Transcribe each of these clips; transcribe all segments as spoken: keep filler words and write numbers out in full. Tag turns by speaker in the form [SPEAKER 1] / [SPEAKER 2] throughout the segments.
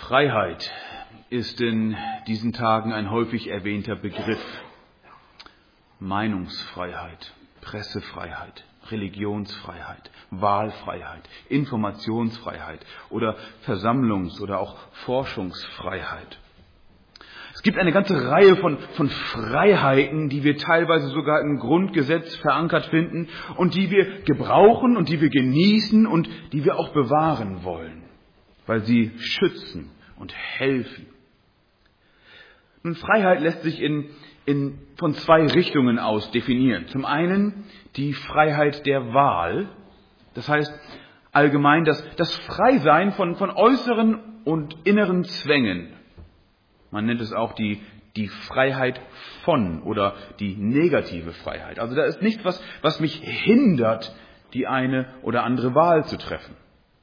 [SPEAKER 1] Freiheit ist in diesen Tagen ein häufig erwähnter Begriff. Meinungsfreiheit, Pressefreiheit, Religionsfreiheit, Wahlfreiheit, Informationsfreiheit oder Versammlungs- oder auch Forschungsfreiheit. Es gibt eine ganze Reihe von, von Freiheiten, die wir teilweise sogar im Grundgesetz verankert finden und die wir gebrauchen und die wir genießen und die wir auch bewahren wollen, weil sie schützen und helfen. Nun, Freiheit lässt sich in, in, von zwei Richtungen aus definieren. Zum einen die Freiheit der Wahl, das heißt allgemein das, das Freisein von, von äußeren und inneren Zwängen. Man nennt es auch die, die Freiheit von oder die negative Freiheit. Also da ist nichts, was, was mich hindert, die eine oder andere Wahl zu treffen.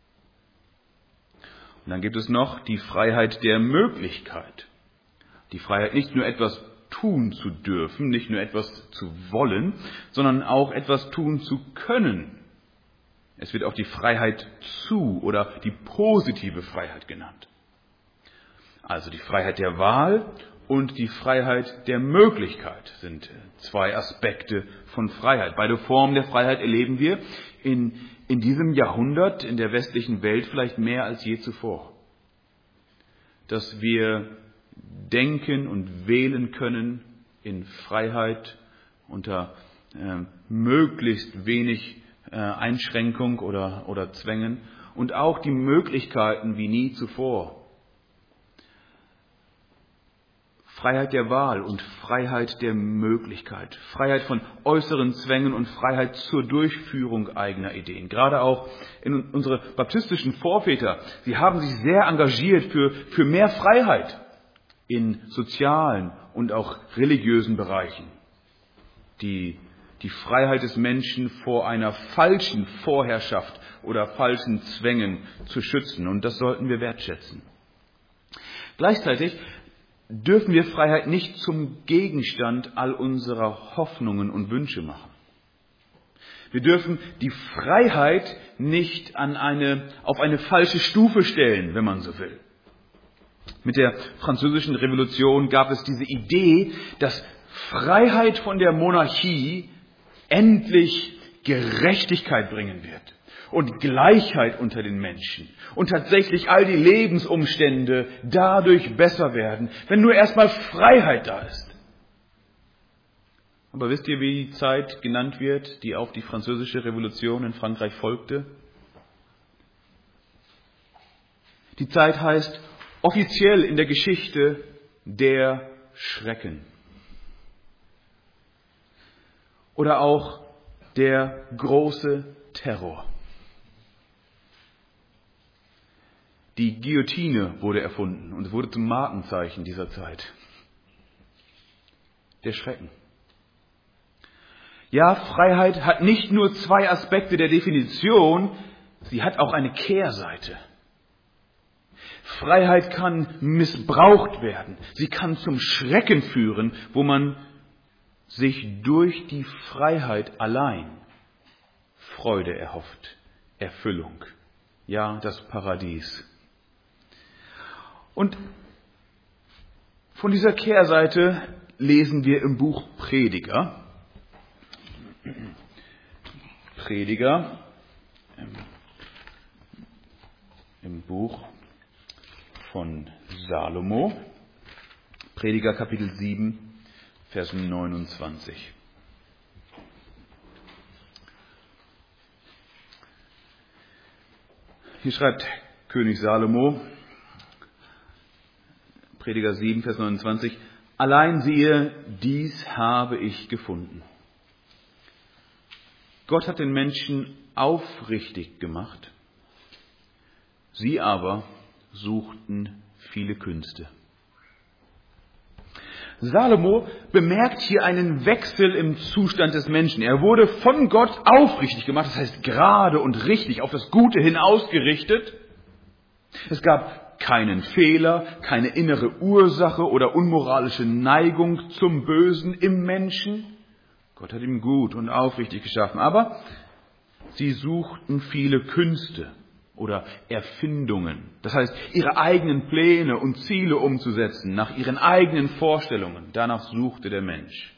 [SPEAKER 1] Und dann gibt es noch die Freiheit der Möglichkeit. Die Freiheit, nicht nur etwas tun zu dürfen, nicht nur etwas zu wollen, sondern auch etwas tun zu können. Es wird auch die Freiheit zu oder die positive Freiheit genannt. Also die Freiheit der Wahl und die Freiheit der Möglichkeit sind zwei Aspekte von Freiheit. Beide Formen der Freiheit erleben wir in, in diesem Jahrhundert in der westlichen Welt vielleicht mehr als je zuvor. Dass wir denken und wählen können in Freiheit unter äh, möglichst wenig äh, Einschränkung oder, oder Zwängen und auch die Möglichkeiten wie nie zuvor. Freiheit der Wahl und Freiheit der Möglichkeit. Freiheit von äußeren Zwängen und Freiheit zur Durchführung eigener Ideen. Gerade auch in unsere baptistischen Vorväter. Sie haben sich sehr engagiert für, für mehr Freiheit in sozialen und auch religiösen Bereichen. Die, die Freiheit des Menschen vor einer falschen Vorherrschaft oder falschen Zwängen zu schützen. Und das sollten wir wertschätzen. Gleichzeitig dürfen wir Freiheit nicht zum Gegenstand all unserer Hoffnungen und Wünsche machen. Wir dürfen die Freiheit nicht an eine, auf eine falsche Stufe stellen, wenn man so will. Mit der Französischen Revolution gab es diese Idee, dass Freiheit von der Monarchie endlich Gerechtigkeit bringen wird und Gleichheit unter den Menschen und tatsächlich all die Lebensumstände dadurch besser werden, wenn nur erstmal Freiheit da ist. Aber wisst ihr, wie die Zeit genannt wird, die auf die Französische Revolution in Frankreich folgte? Die Zeit heißt offiziell in der Geschichte der Schrecken. Oder auch der große Terror. Die Guillotine wurde erfunden und wurde zum Markenzeichen dieser Zeit. Der Schrecken. Ja, Freiheit hat nicht nur zwei Aspekte der Definition, sie hat auch eine Kehrseite. Freiheit kann missbraucht werden. Sie kann zum Schrecken führen, wo man sich durch die Freiheit allein Freude erhofft, Erfüllung. Ja, das Paradies. Und von dieser Kehrseite lesen wir im Buch Prediger. Prediger im, im Buch von Salomo. Prediger Kapitel sieben, Vers neunundzwanzig. Hier schreibt König Salomo, Prediger sieben, Vers neunundzwanzig, allein siehe, dies habe ich gefunden. Gott hat den Menschen aufrichtig gemacht, sie aber suchten viele Künste. Salomo bemerkt hier einen Wechsel im Zustand des Menschen. Er wurde von Gott aufrichtig gemacht, das heißt gerade und richtig, auf das Gute hin ausgerichtet. Es gab keinen Fehler, keine innere Ursache oder unmoralische Neigung zum Bösen im Menschen. Gott hat ihn gut und aufrichtig geschaffen, aber sie suchten viele Künste oder Erfindungen. Das heißt, ihre eigenen Pläne und Ziele umzusetzen, nach ihren eigenen Vorstellungen. Danach suchte der Mensch.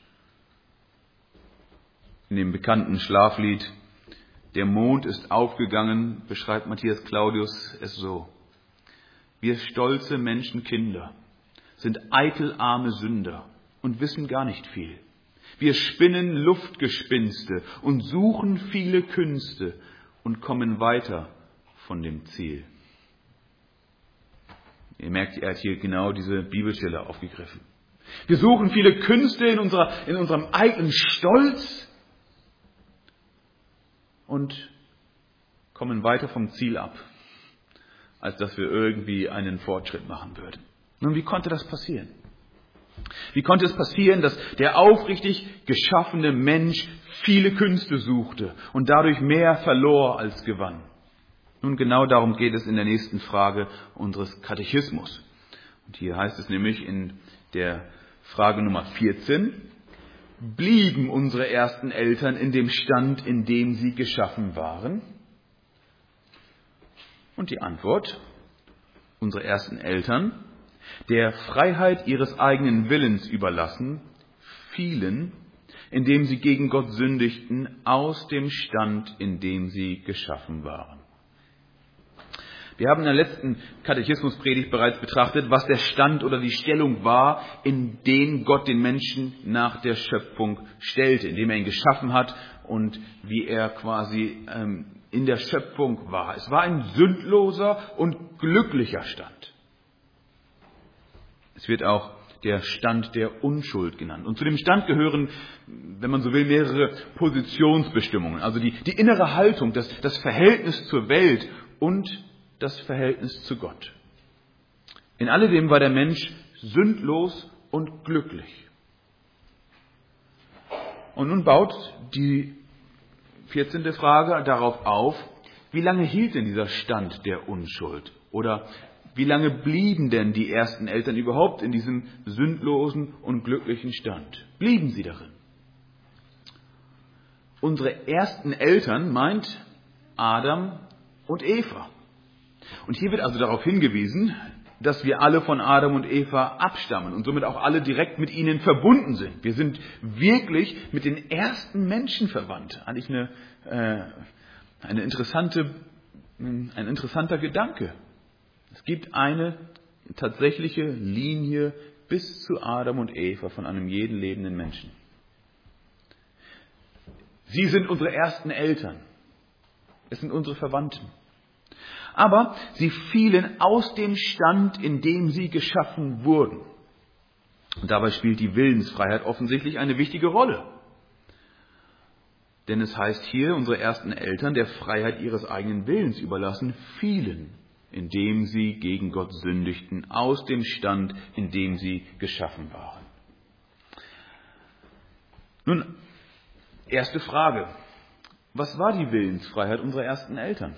[SPEAKER 1] In dem bekannten Schlaflied "Der Mond ist aufgegangen" beschreibt Matthias Claudius es so: Wir stolze Menschenkinder sind eitelarme Sünder und wissen gar nicht viel. Wir spinnen Luftgespinste und suchen viele Künste und kommen weiter von dem Ziel. Ihr merkt, er hat hier genau diese Bibelstelle aufgegriffen. Wir suchen viele Künste in, unserer, in unserem eigenen Stolz und kommen weiter vom Ziel ab, als dass wir irgendwie einen Fortschritt machen würden. Nun, wie konnte das passieren? Wie konnte es passieren, dass der aufrichtig geschaffene Mensch viele Künste suchte und dadurch mehr verlor als gewann? Nun, genau darum geht es in der nächsten Frage unseres Katechismus. Und hier heißt es nämlich in der Frage Nummer vierzehn: Blieben unsere ersten Eltern in dem Stand, in dem sie geschaffen waren? Und die Antwort: Unsere ersten Eltern, der Freiheit ihres eigenen Willens überlassen, fielen, indem sie gegen Gott sündigten, aus dem Stand, in dem sie geschaffen waren. Wir haben in der letzten Katechismuspredigt bereits betrachtet, was der Stand oder die Stellung war, in den Gott den Menschen nach der Schöpfung stellte, indem er ihn geschaffen hat und wie er quasi ähm, in der Schöpfung war. Es war ein sündloser und glücklicher Stand. Es wird auch der Stand der Unschuld genannt. Und zu dem Stand gehören, wenn man so will, mehrere Positionsbestimmungen. Also die, die innere Haltung, das, das Verhältnis zur Welt und das Verhältnis zu Gott. In alledem war der Mensch sündlos und glücklich. Und nun baut die vierzehnte Frage darauf auf: Wie lange hielt denn dieser Stand der Unschuld? Oder wie lange blieben denn die ersten Eltern überhaupt in diesem sündlosen und glücklichen Stand? Blieben sie darin? Unsere ersten Eltern meint Adam und Eva. Und hier wird also darauf hingewiesen, dass wir alle von Adam und Eva abstammen und somit auch alle direkt mit ihnen verbunden sind. Wir sind wirklich mit den ersten Menschen verwandt. Eigentlich eine, äh, eine interessante, ein interessanter Gedanke. Es gibt eine tatsächliche Linie bis zu Adam und Eva von einem jeden lebenden Menschen. Sie sind unsere ersten Eltern. Es sind unsere Verwandten. Aber sie fielen aus dem Stand, in dem sie geschaffen wurden. Und dabei spielt die Willensfreiheit offensichtlich eine wichtige Rolle. Denn es heißt hier, unsere ersten Eltern der Freiheit ihres eigenen Willens überlassen, fielen, indem sie gegen Gott sündigten, aus dem Stand, in dem sie geschaffen waren. Nun, erste Frage. Was war die Willensfreiheit unserer ersten Eltern?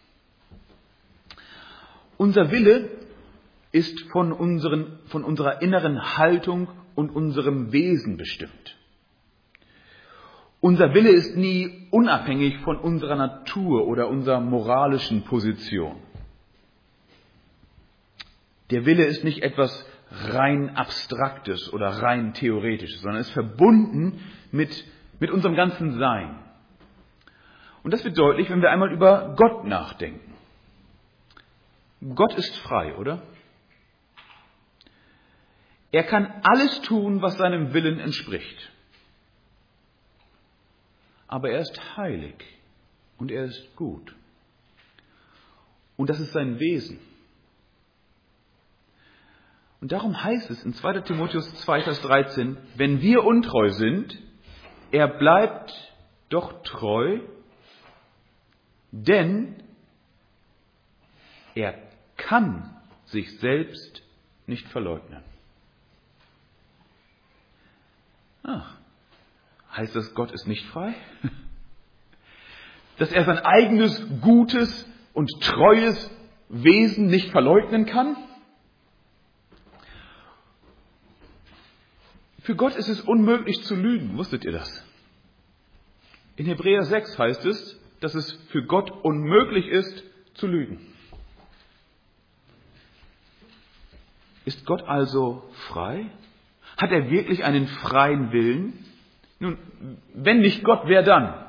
[SPEAKER 1] Unser Wille ist von, unseren, von unserer inneren Haltung und unserem Wesen bestimmt. Unser Wille ist nie unabhängig von unserer Natur oder unserer moralischen Position. Der Wille ist nicht etwas rein Abstraktes oder rein Theoretisches, sondern ist verbunden mit, mit unserem ganzen Sein. Und das wird deutlich, wenn wir einmal über Gott nachdenken. Gott ist frei, oder? Er kann alles tun, was seinem Willen entspricht. Aber er ist heilig und er ist gut. Und das ist sein Wesen. Und darum heißt es in zweiter Timotheus zwei, Vers dreizehn, wenn wir untreu sind, er bleibt doch treu, denn er kann sich selbst nicht verleugnen. Ach, heißt das, Gott ist nicht frei? Dass er sein eigenes gutes und treues Wesen nicht verleugnen kann? Für Gott ist es unmöglich zu lügen, wusstet ihr das? In Hebräer sechs heißt es, dass es für Gott unmöglich ist, zu lügen. Ist Gott also frei? Hat er wirklich einen freien Willen? Nun, wenn nicht Gott, wer dann?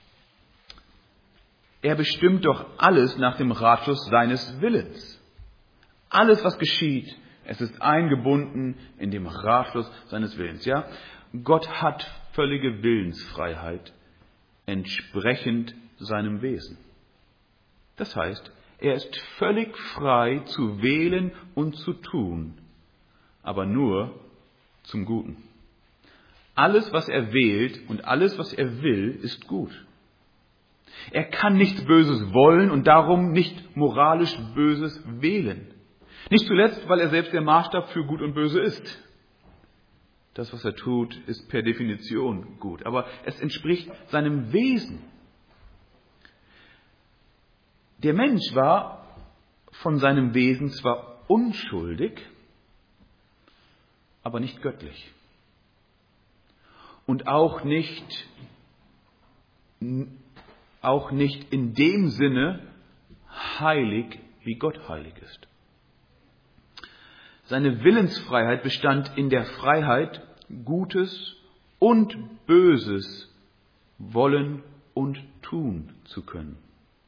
[SPEAKER 1] Er bestimmt doch alles nach dem Ratschluss seines Willens. Alles, was geschieht, es ist eingebunden in dem Ratschluss seines Willens. Ja? Gott hat völlige Willensfreiheit entsprechend seinem Wesen. Das heißt, er ist völlig frei zu wählen und zu tun, aber nur zum Guten. Alles, was er wählt und alles, was er will, ist gut. Er kann nichts Böses wollen und darum nicht moralisch Böses wählen. Nicht zuletzt, weil er selbst der Maßstab für Gut und Böse ist. Das, was er tut, ist per Definition gut, aber es entspricht seinem Wesen. Der Mensch war von seinem Wesen zwar unschuldig, aber nicht göttlich. Und auch nicht, auch nicht in dem Sinne heilig, wie Gott heilig ist. Seine Willensfreiheit bestand in der Freiheit, Gutes und Böses wollen und tun zu können.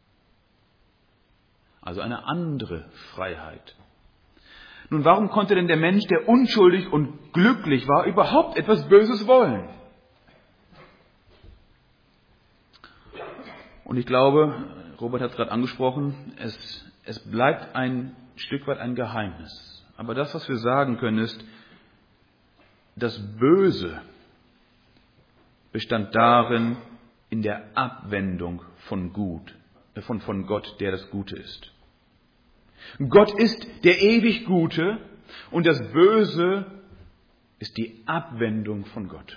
[SPEAKER 1] Also eine andere Freiheit. Nun, warum konnte denn der Mensch, der unschuldig und glücklich war, überhaupt etwas Böses wollen? Und ich glaube, Robert hat es gerade angesprochen, es, es bleibt ein Stück weit ein Geheimnis. Aber das, was wir sagen können, ist, das Böse bestand darin, in der Abwendung von Gut, äh, von, von Gott, der das Gute ist. Gott ist der ewig Gute und das Böse ist die Abwendung von Gott.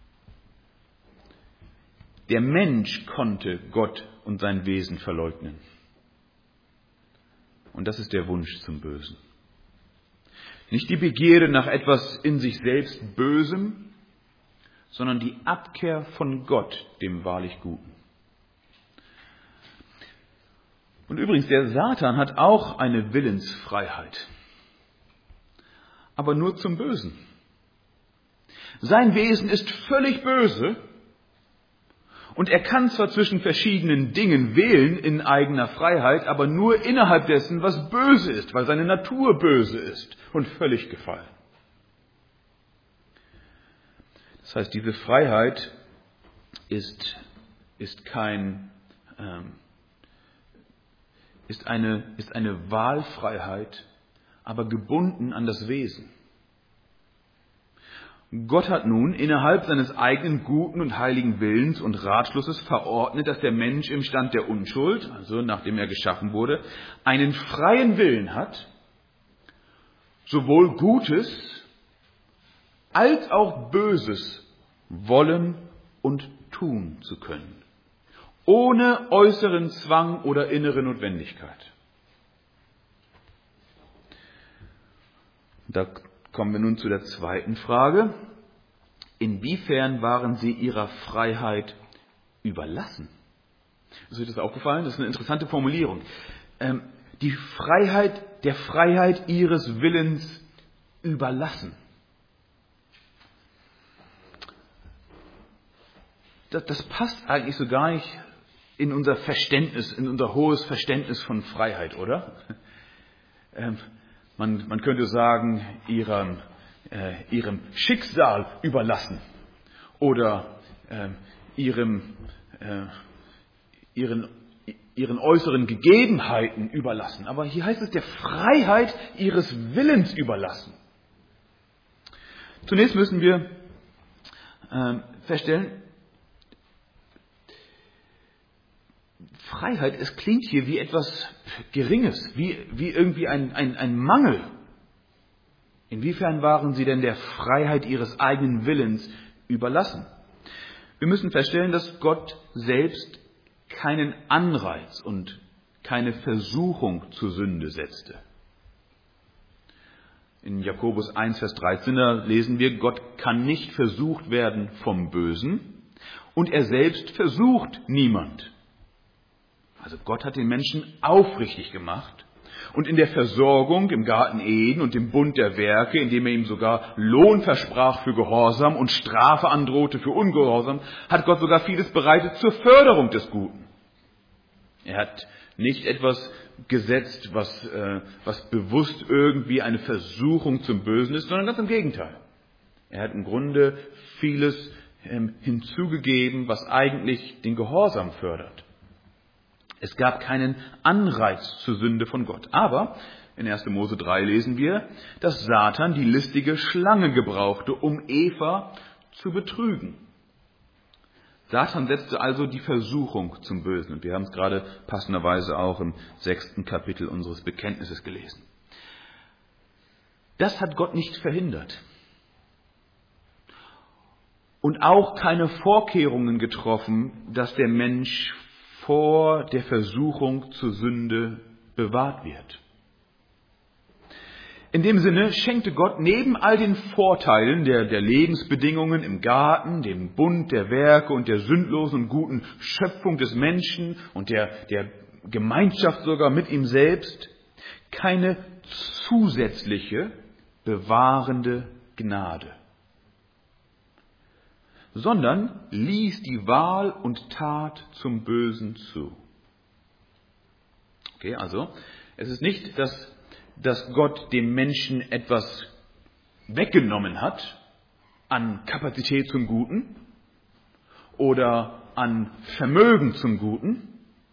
[SPEAKER 1] Der Mensch konnte Gott und sein Wesen verleugnen. Und das ist der Wunsch zum Bösen. Nicht die Begierde nach etwas in sich selbst Bösem, sondern die Abkehr von Gott, dem wahrlich Guten. Und übrigens, der Satan hat auch eine Willensfreiheit, aber nur zum Bösen. Sein Wesen ist völlig böse und er kann zwar zwischen verschiedenen Dingen wählen in eigener Freiheit, aber nur innerhalb dessen, was böse ist, weil seine Natur böse ist und völlig gefallen. Das heißt, diese Freiheit ist, ist kein, ähm, ist eine, ist eine Wahlfreiheit, aber gebunden an das Wesen. Gott hat nun innerhalb seines eigenen guten und heiligen Willens und Ratschlusses verordnet, dass der Mensch im Stand der Unschuld, also nachdem er geschaffen wurde, einen freien Willen hat, sowohl Gutes als auch Böses wollen und tun zu können, ohne äußeren Zwang oder innere Notwendigkeit. Da kommen wir nun zu der zweiten Frage. Inwiefern waren sie ihrer Freiheit überlassen? Ist euch das aufgefallen? Das ist eine interessante Formulierung. Ähm, die Freiheit, der Freiheit ihres Willens überlassen. Das, das passt eigentlich so gar nicht in unser Verständnis, in unser hohes Verständnis von Freiheit, oder? Ähm, man, man könnte sagen, ihrem, äh, ihrem Schicksal überlassen oder äh, ihrem, äh, ihren, ihren äußeren Gegebenheiten überlassen. Aber hier heißt es der Freiheit ihres Willens überlassen. Zunächst müssen wir äh, feststellen, Freiheit, es klingt hier wie etwas Geringes, wie, wie irgendwie ein, ein, ein Mangel. Inwiefern waren sie denn der Freiheit ihres eigenen Willens überlassen? Wir müssen feststellen, dass Gott selbst keinen Anreiz und keine Versuchung zur Sünde setzte. In Jakobus eins, Vers dreizehn lesen wir, Gott kann nicht versucht werden vom Bösen und er selbst versucht niemand. Also Gott hat den Menschen aufrichtig gemacht und in der Versorgung im Garten Eden und im Bund der Werke, indem er ihm sogar Lohn versprach für Gehorsam und Strafe androhte für Ungehorsam, hat Gott sogar vieles bereitet zur Förderung des Guten. Er hat nicht etwas gesetzt, was, äh, was bewusst irgendwie eine Versuchung zum Bösen ist, sondern ganz im Gegenteil. Er hat im Grunde vieles ähm, hinzugegeben, was eigentlich den Gehorsam fördert. Es gab keinen Anreiz zur Sünde von Gott. Aber in erster Mose drei lesen wir, dass Satan die listige Schlange gebrauchte, um Eva zu betrügen. Satan setzte also die Versuchung zum Bösen. Und wir haben es gerade passenderweise auch im sechsten Kapitel unseres Bekenntnisses gelesen. Das hat Gott nicht verhindert. Und auch keine Vorkehrungen getroffen, dass der Mensch vor der Versuchung zur Sünde bewahrt wird. In dem Sinne schenkte Gott neben all den Vorteilen der, der Lebensbedingungen im Garten, dem Bund der Werke und der sündlosen und guten Schöpfung des Menschen und der, der Gemeinschaft sogar mit ihm selbst, keine zusätzliche bewahrende Gnade, sondern ließ die Wahl und Tat zum Bösen zu. Okay, also es ist nicht, dass, dass Gott dem Menschen etwas weggenommen hat an Kapazität zum Guten oder an Vermögen zum Guten,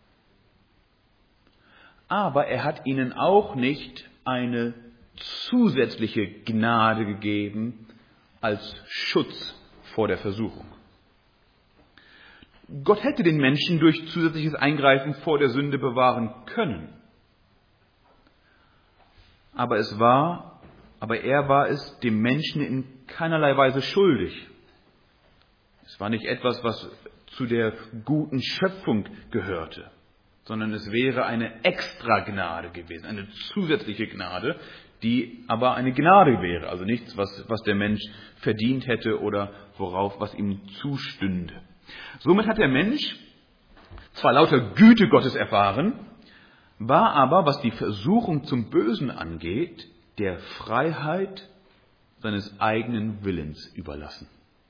[SPEAKER 1] aber er hat ihnen auch nicht eine zusätzliche Gnade gegeben als Schutz vor der Versuchung. Gott hätte den Menschen durch zusätzliches Eingreifen vor der Sünde bewahren können. Aber es war, aber er war es dem Menschen in keinerlei Weise schuldig. Es war nicht etwas, was zu der guten Schöpfung gehörte, sondern es wäre eine Extragnade gewesen, eine zusätzliche Gnade, die aber eine Gnade wäre, also nichts, was, was der Mensch verdient hätte oder worauf, was ihm zustünde. Somit hat der Mensch zwar lauter Güte Gottes erfahren, war aber, was die Versuchung zum Bösen angeht, der Freiheit seines eigenen Willens überlassen.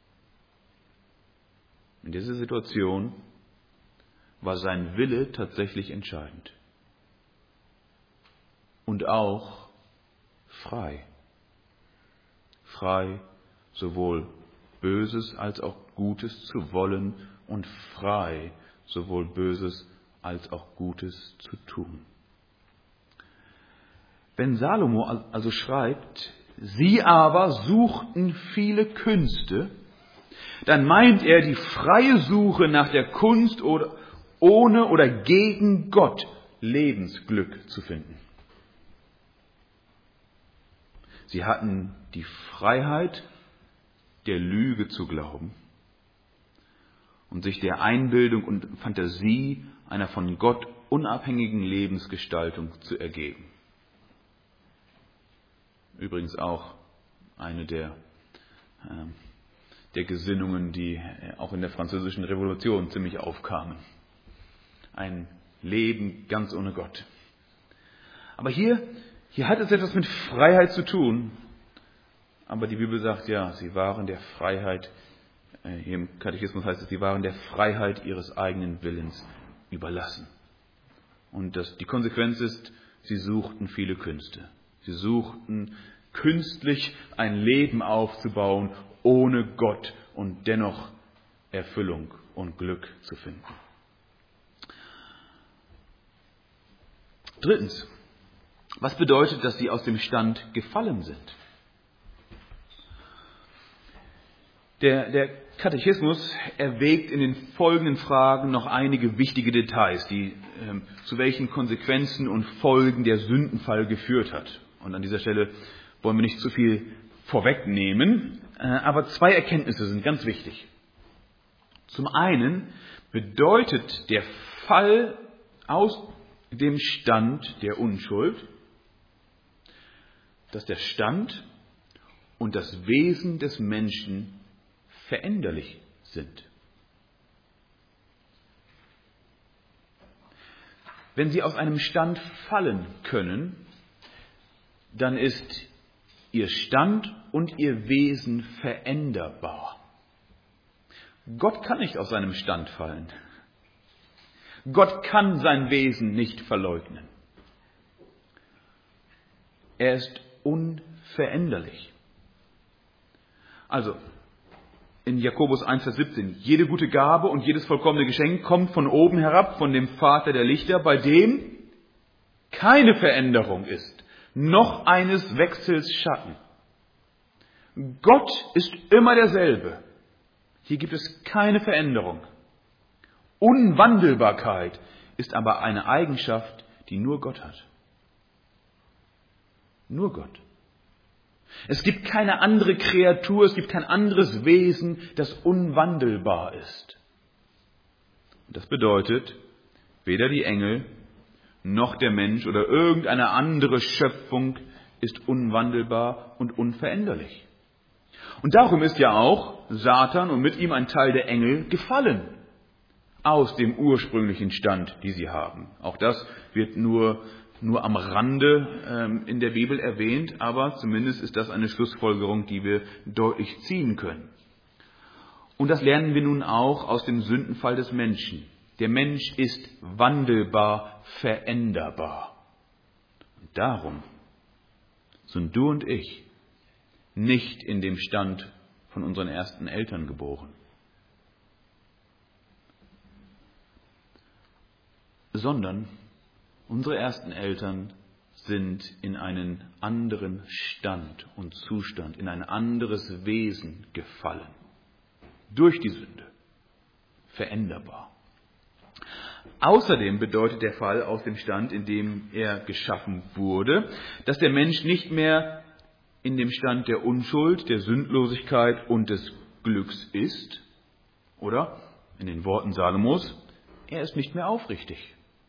[SPEAKER 1] In dieser Situation war sein Wille tatsächlich entscheidend. Und auch frei. Frei, sowohl Böses als auch Gutes zu wollen und frei, sowohl Böses als auch Gutes zu tun. Wenn Salomo also schreibt, sie aber suchten viele Künste, dann meint er die freie Suche nach der Kunst oder ohne oder gegen Gott Lebensglück zu finden. Sie hatten die Freiheit, der Lüge zu glauben und sich der Einbildung und Fantasie einer von Gott unabhängigen Lebensgestaltung zu ergeben. Übrigens auch eine der, äh, der Gesinnungen, die auch in der Französischen Revolution ziemlich aufkamen. Ein Leben ganz ohne Gott. Aber hier, hier hat es etwas mit Freiheit zu tun. Aber die Bibel sagt ja, sie waren der Freiheit, äh, hier im Katechismus heißt es, sie waren der Freiheit ihres eigenen Willens überlassen. Und das, die Konsequenz ist, sie suchten viele Künste. Sie suchten künstlich ein Leben aufzubauen, ohne Gott und dennoch Erfüllung und Glück zu finden. Drittens, was bedeutet, dass sie aus dem Stand gefallen sind? Der, der Katechismus erwägt in den folgenden Fragen noch einige wichtige Details, die äh, zu welchen Konsequenzen und Folgen der Sündenfall geführt hat. Und an dieser Stelle wollen wir nicht zu viel vorwegnehmen, äh, aber zwei Erkenntnisse sind ganz wichtig. Zum einen bedeutet der Fall aus dem Stand der Unschuld, dass der Stand und das Wesen des Menschen veränderlich sind. wenn sie aus einem Stand fallen können, dann ist ihr Stand und ihr Wesen veränderbar. Gott kann nicht aus seinem Stand fallen. Gott kann sein Wesen nicht verleugnen. Er ist unveränderlich. Also, in Jakobus eins, Vers siebzehn, jede gute Gabe und jedes vollkommene Geschenk kommt von oben herab, von dem Vater der Lichter, bei dem keine Veränderung ist, noch eines Wechsels Schatten. Gott ist immer derselbe. Hier gibt es keine Veränderung. Unwandelbarkeit ist aber eine Eigenschaft, die nur Gott hat. Nur Gott. Es gibt keine andere Kreatur, es gibt kein anderes Wesen, das unwandelbar ist. Das bedeutet, weder die Engel noch der Mensch oder irgendeine andere Schöpfung ist unwandelbar und unveränderlich. Und darum ist ja auch Satan und mit ihm ein Teil der Engel gefallen aus dem ursprünglichen Stand, die sie haben. Auch das wird nur nur am Rande ähm, in der Bibel erwähnt, aber zumindest ist das eine Schlussfolgerung, die wir deutlich ziehen können. Und das lernen wir nun auch aus dem Sündenfall des Menschen. Der Mensch ist wandelbar, veränderbar. Und darum sind du und ich nicht in dem Stand von unseren ersten Eltern geboren, sondern unsere ersten Eltern sind in einen anderen Stand und Zustand, in ein anderes Wesen gefallen. Durch die Sünde. Veränderbar. Außerdem bedeutet der Fall aus dem Stand, in dem er geschaffen wurde, dass der Mensch nicht mehr in dem Stand der Unschuld, der Sündlosigkeit und des Glücks ist. Oder, in den Worten Salomos, er ist nicht mehr aufrichtig.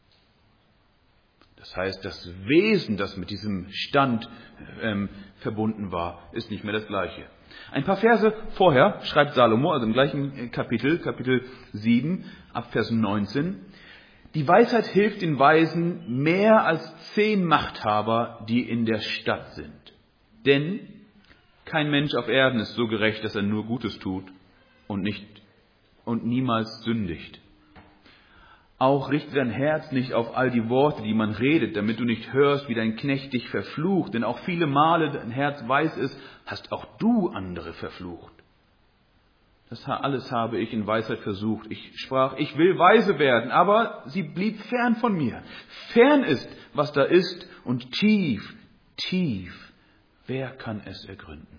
[SPEAKER 1] Das heißt, das Wesen, das mit diesem Stand ähm, verbunden war, ist nicht mehr das gleiche. Ein paar Verse vorher schreibt Salomo, also im gleichen Kapitel, Kapitel sieben, ab Vers neunzehn, die Weisheit hilft den Weisen mehr als zehn Machthaber, die in der Stadt sind. Denn kein Mensch auf Erden ist so gerecht, dass er nur Gutes tut und nicht und niemals sündigt. Auch richte dein Herz nicht auf all die Worte, die man redet, damit du nicht hörst, wie dein Knecht dich verflucht. Denn auch viele Male dein Herz weiß ist, hast auch du andere verflucht. Das alles habe ich in Weisheit versucht. Ich sprach, ich will weise werden, aber sie blieb fern von mir. Fern ist, was da ist, und tief, tief, wer kann es ergründen?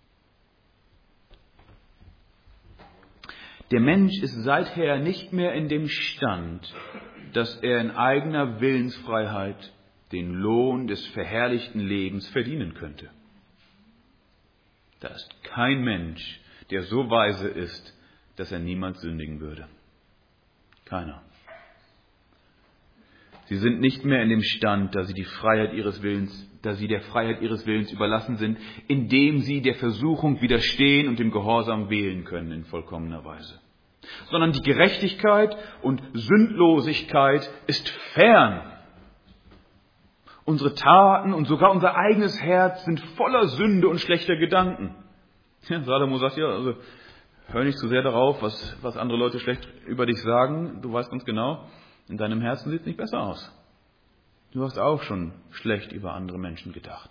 [SPEAKER 1] Der Mensch ist seither nicht mehr in dem Stand, dass er in eigener Willensfreiheit den Lohn des verherrlichten Lebens verdienen könnte. Da ist kein Mensch, der so weise ist, dass er niemals sündigen würde. Keiner. Sie sind nicht mehr in dem Stand, da sie die Freiheit ihres Willens, da sie der Freiheit ihres Willens überlassen sind, indem sie der Versuchung widerstehen und dem Gehorsam wählen können in vollkommener Weise. Sondern die Gerechtigkeit und Sündlosigkeit ist fern. Unsere Taten und sogar unser eigenes Herz sind voller Sünde und schlechter Gedanken. Ja, Salomo sagt ja, also hör nicht zu sehr darauf, was, was andere Leute schlecht über dich sagen. Du weißt ganz genau, in deinem Herzen sieht es nicht besser aus. Du hast auch schon schlecht über andere Menschen gedacht.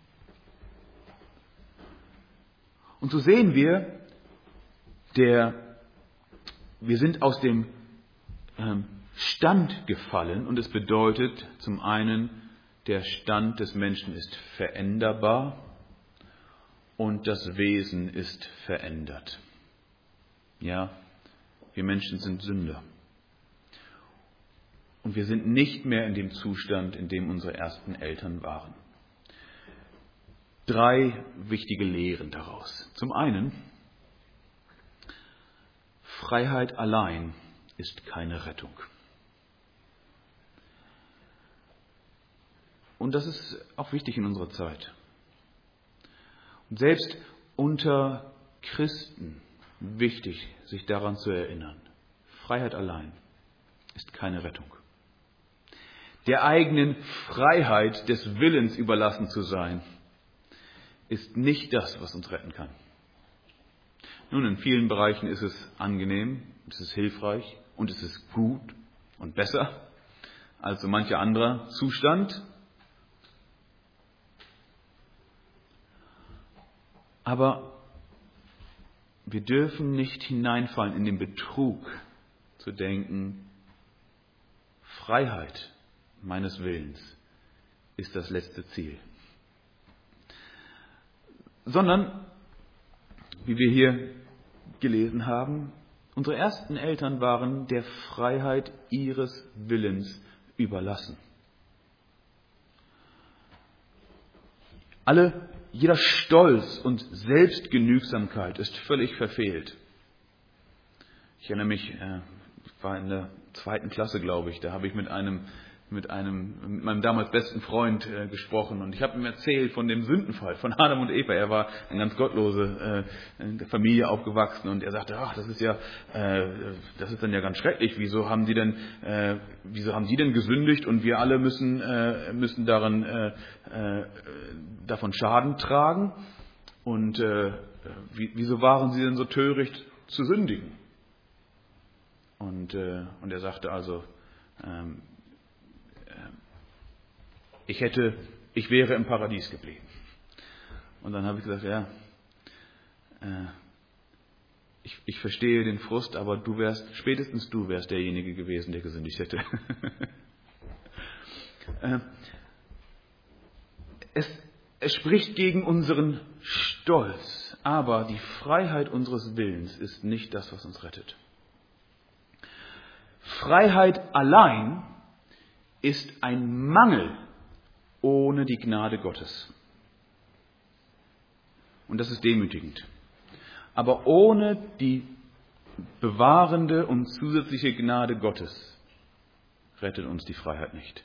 [SPEAKER 1] Und so sehen wir, der, wir sind aus dem ähm, Stand gefallen und es bedeutet zum einen, der Stand des Menschen ist veränderbar und das Wesen ist verändert. Ja, wir Menschen sind Sünder. Und wir sind nicht mehr in dem Zustand, in dem unsere ersten Eltern waren. Drei wichtige Lehren daraus. Zum einen, Freiheit allein ist keine Rettung. Und das ist auch wichtig in unserer Zeit. Und selbst unter Christen wichtig, sich daran zu erinnern. Freiheit allein ist keine Rettung. der eigenen Freiheit des Willens überlassen zu sein, ist nicht das, was uns retten kann. Nun, in vielen Bereichen ist es angenehm, es ist hilfreich und es ist gut und besser als so mancher anderer Zustand. Aber wir dürfen nicht hineinfallen in den Betrug, zu denken, Freiheit meines Willens ist das letzte Ziel. Sondern, wie wir hier gelesen haben, unsere ersten Eltern waren der Freiheit ihres Willens überlassen. Alle, jeder Stolz und Selbstgenügsamkeit ist völlig verfehlt. Ich erinnere mich, äh, ich war in der zweiten Klasse, glaube ich, da habe ich mit einem mit einem mit meinem damals besten Freund äh, gesprochen und ich habe ihm erzählt von dem Sündenfall von Adam und Eva. Er war eine ganz gottlose äh, in der Familie aufgewachsen und er sagte, ach, das ist ja äh, das ist dann ja ganz schrecklich. Wieso haben die denn äh, wieso haben die denn gesündigt und wir alle müssen äh, müssen daran äh, äh, davon Schaden tragen? Und äh, wie, wieso waren sie denn so töricht zu sündigen? Und äh, und er sagte also, ähm, Ich hätte, ich wäre im Paradies geblieben. Und dann habe ich gesagt, ja, äh, ich, ich verstehe den Frust, aber du wärst, spätestens du wärst derjenige gewesen, der gesündigt hätte. äh, es, es spricht gegen unseren Stolz, aber die Freiheit unseres Willens ist nicht das, was uns rettet. Freiheit allein ist ein Mangel ohne die Gnade Gottes. Und das ist demütigend. Aber ohne die bewahrende und zusätzliche Gnade Gottes rettet uns die Freiheit nicht.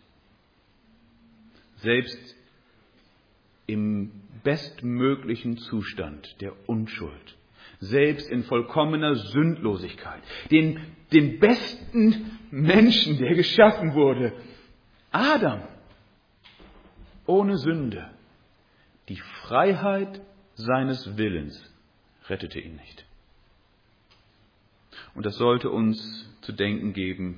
[SPEAKER 1] Selbst im bestmöglichen Zustand der Unschuld, selbst in vollkommener Sündlosigkeit, den, den besten Menschen, der geschaffen wurde, Adam, ohne Sünde, die Freiheit seines Willens rettete ihn nicht. Und das sollte uns zu denken geben,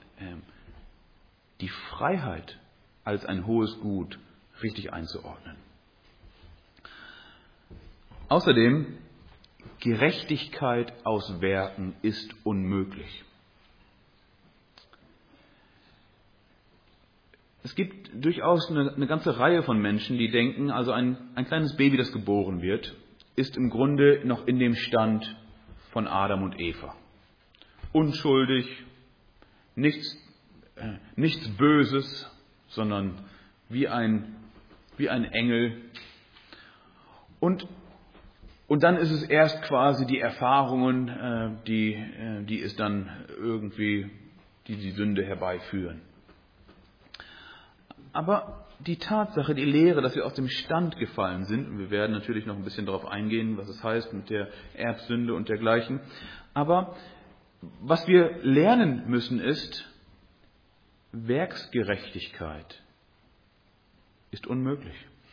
[SPEAKER 1] die Freiheit als ein hohes Gut richtig einzuordnen. Außerdem, Gerechtigkeit aus Werken ist unmöglich. Es gibt durchaus eine, eine ganze Reihe von Menschen, die denken, also ein, ein kleines Baby, das geboren wird, ist im Grunde noch in dem Stand von Adam und Eva. Unschuldig, nichts, äh, nichts Böses, sondern wie ein, wie ein Engel. Und, und dann ist es erst quasi die Erfahrungen, äh, die, äh, die es dann irgendwie, die die Sünde herbeiführen. Aber die Tatsache, die Lehre, dass wir aus dem Stand gefallen sind, und wir werden natürlich noch ein bisschen darauf eingehen, was es heißt mit der Erbsünde und dergleichen, aber was wir lernen müssen ist, Werksgerechtigkeit ist unmöglich.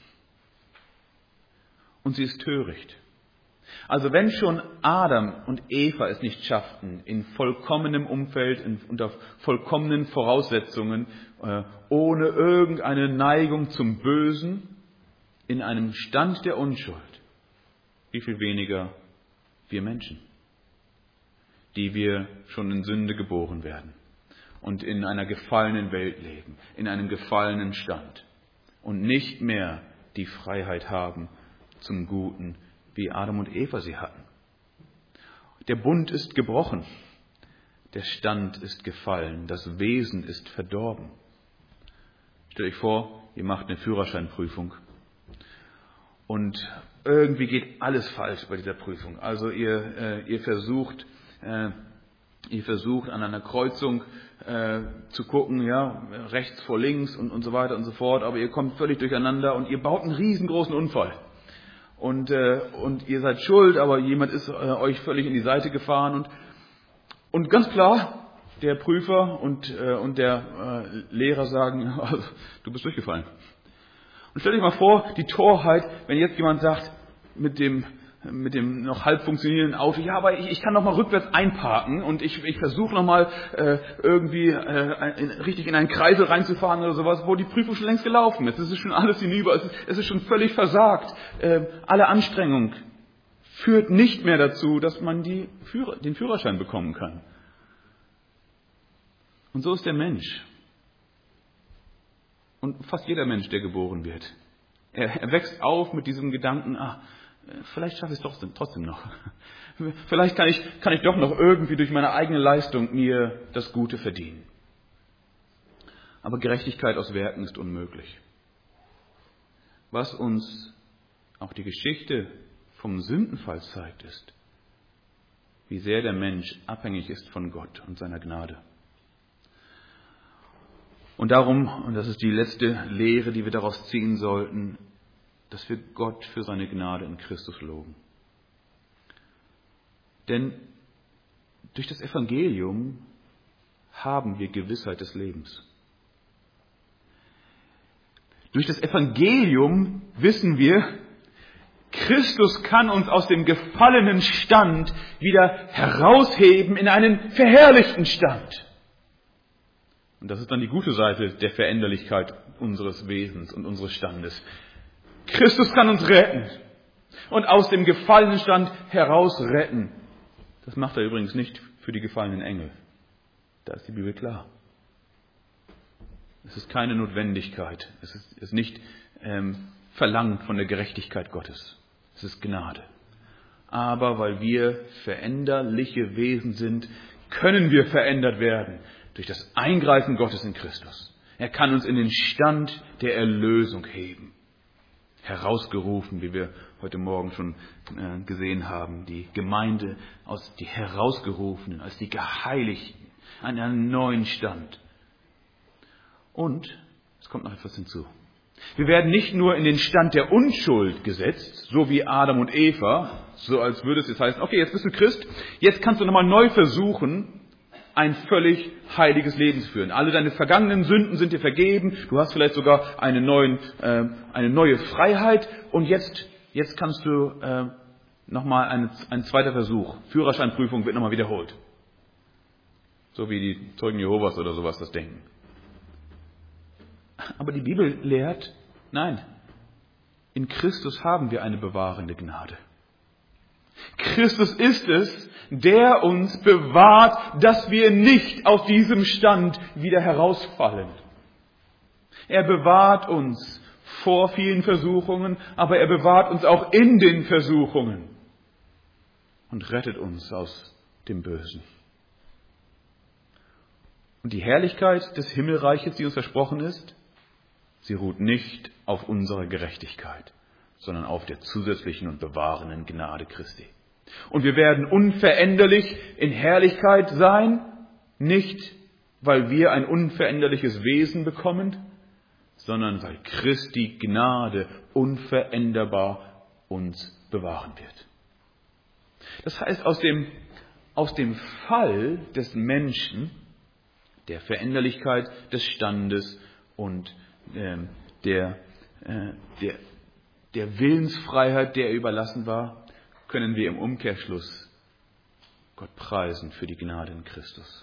[SPEAKER 1] Und sie ist töricht. Also wenn schon Adam und Eva es nicht schafften, in vollkommenem Umfeld, in, unter vollkommenen Voraussetzungen, äh, ohne irgendeine Neigung zum Bösen, in einem Stand der Unschuld, wie viel weniger wir Menschen, die wir schon in Sünde geboren werden und in einer gefallenen Welt leben, in einem gefallenen Stand und nicht mehr die Freiheit haben zum Guten, wie Adam und Eva sie hatten. Der Bund ist gebrochen, der Stand ist gefallen, das Wesen ist verdorben. Stellt euch vor, ihr macht eine Führerscheinprüfung und irgendwie geht alles falsch bei dieser Prüfung. Also ihr, äh, ihr versucht, äh, ihr versucht an einer Kreuzung äh, zu gucken, ja, rechts vor links und, und so weiter und so fort, aber ihr kommt völlig durcheinander und ihr baut einen riesengroßen Unfall. Und, äh, und ihr seid schuld, aber jemand ist äh, euch völlig in die Seite gefahren. Und, und ganz klar, der Prüfer und, äh, und der äh, Lehrer sagen, also, du bist durchgefallen. Und stell dich mal vor, die Torheit, wenn jetzt jemand sagt, mit dem, mit dem noch halb funktionierenden Auto, ja, aber ich, ich kann noch mal rückwärts einparken und ich, ich versuche noch mal äh, irgendwie äh, in, richtig in einen Kreisel reinzufahren oder sowas, wo die Prüfung schon längst gelaufen ist. Es ist schon alles hinüber, es ist, es ist schon völlig versagt. Äh, alle Anstrengung führt nicht mehr dazu, dass man die Führer, den Führerschein bekommen kann. Und so ist der Mensch. Und fast jeder Mensch, der geboren wird. Er, er wächst auf mit diesem Gedanken, ah, vielleicht schaffe ich es doch trotzdem noch. Vielleicht kann ich, kann ich doch noch irgendwie durch meine eigene Leistung mir das Gute verdienen. Aber Gerechtigkeit aus Werken ist unmöglich. Was uns auch die Geschichte vom Sündenfall zeigt, ist, wie sehr der Mensch abhängig ist von Gott und seiner Gnade. Und darum, und das ist die letzte Lehre, die wir daraus ziehen sollten, dass wir Gott für seine Gnade in Christus loben. Denn durch das Evangelium haben wir Gewissheit des Lebens. Durch das Evangelium wissen wir, Christus kann uns aus dem gefallenen Stand wieder herausheben in einen verherrlichten Stand. Und das ist dann die gute Seite der Veränderlichkeit unseres Wesens und unseres Standes. Christus kann uns retten und aus dem gefallenen Stand heraus retten. Das macht er übrigens nicht für die gefallenen Engel. Da ist die Bibel klar. Es ist keine Notwendigkeit. Es ist, ist nicht ähm, verlangt von der Gerechtigkeit Gottes. Es ist Gnade. Aber weil wir veränderliche Wesen sind, können wir verändert werden durch das Eingreifen Gottes in Christus. Er kann uns in den Stand der Erlösung heben. Herausgerufen, wie wir heute Morgen schon äh, gesehen haben, die Gemeinde aus die Herausgerufenen, als die Geheiligten, an einen neuen Stand. Und es kommt noch etwas hinzu. Wir werden nicht nur in den Stand der Unschuld gesetzt, so wie Adam und Eva, so als würde es jetzt heißen, okay, jetzt bist du Christ, jetzt kannst du nochmal neu versuchen, ein völlig heiliges Leben zu führen. Alle deine vergangenen Sünden sind dir vergeben, du hast vielleicht sogar eine, neuen, äh, eine neue Freiheit und jetzt, jetzt kannst du äh, nochmal ein, ein zweiter Versuch, Führerscheinprüfung wird nochmal wiederholt. So wie die Zeugen Jehovas oder sowas das denken. Aber die Bibel lehrt, nein, in Christus haben wir eine bewahrende Gnade. Christus ist es, der uns bewahrt, dass wir nicht aus diesem Stand wieder herausfallen. Er bewahrt uns vor vielen Versuchungen, aber er bewahrt uns auch in den Versuchungen und rettet uns aus dem Bösen. Und die Herrlichkeit des Himmelreiches, die uns versprochen ist, sie ruht nicht auf unserer Gerechtigkeit, sondern auf der zusätzlichen und bewahrenden Gnade Christi. Und wir werden unveränderlich in Herrlichkeit sein, nicht weil wir ein unveränderliches Wesen bekommen, sondern weil Christi Gnade unveränderbar uns bewahren wird. Das heißt, aus dem, aus dem Fall des Menschen, der Veränderlichkeit des Standes und äh, der, äh, der, der Willensfreiheit, der er überlassen war, können wir im Umkehrschluss Gott preisen für die Gnade in Christus.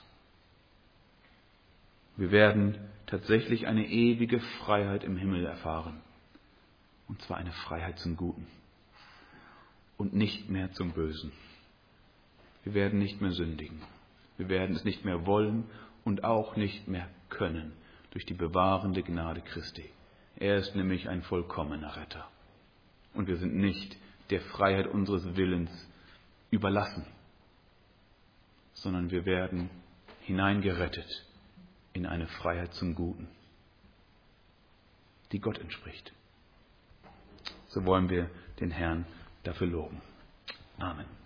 [SPEAKER 1] Wir werden tatsächlich eine ewige Freiheit im Himmel erfahren. Und zwar eine Freiheit zum Guten und nicht mehr zum Bösen. Wir werden nicht mehr sündigen. Wir werden es nicht mehr wollen und auch nicht mehr können durch die bewahrende Gnade Christi. Er ist nämlich ein vollkommener Retter. Und wir sind nicht der Freiheit unseres Willens überlassen, sondern wir werden hineingerettet in eine Freiheit zum Guten, die Gott entspricht. So wollen wir den Herrn dafür loben. Amen.